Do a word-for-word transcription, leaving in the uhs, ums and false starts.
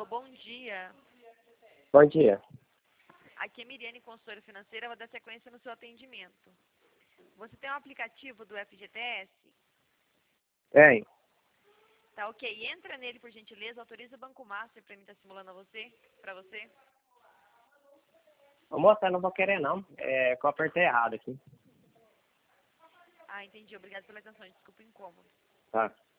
bom dia. Bom dia. Aqui é Miriane, consultora financeira, vou dar sequência no seu atendimento. Você tem um aplicativo do F G T S? Tem. Tá ok. Entra nele, por gentileza, autoriza o Banco Master para mim estar simulando a você, para você. Ô, moça, eu não vou querer não. É que eu apertei errado aqui. Ah, entendi. Obrigada pela atenção. Desculpa o incômodo. Tá.